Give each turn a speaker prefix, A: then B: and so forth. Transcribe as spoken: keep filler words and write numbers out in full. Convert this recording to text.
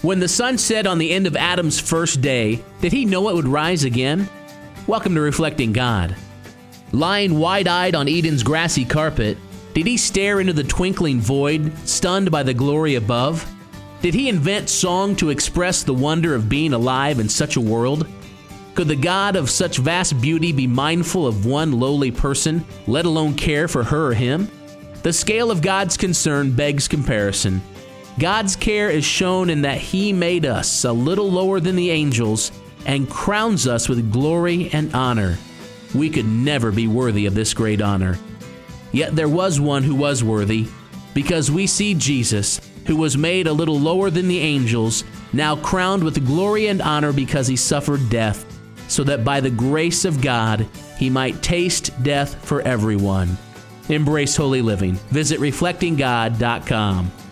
A: When the sun set on the end of Adam's first day, did he know it would rise again? Welcome to Reflecting God. Lying wide-eyed on Eden's grassy carpet, did he stare into the twinkling void, stunned by the glory above? Did he invent song to express the wonder of being alive in such a world? Could the God of such vast beauty be mindful of one lowly person, let alone care for her or him? The scale of God's concern begs comparison. God's care is shown in that He made us a little lower than the angels and crowns us with glory and honor. We could never be worthy of this great honor. Yet there was one who was worthy, because we see Jesus, who was made a little lower than the angels, now crowned with glory and honor because He suffered death, so that by the grace of God He might taste death for everyone. Embrace holy living. Visit reflecting god dot com.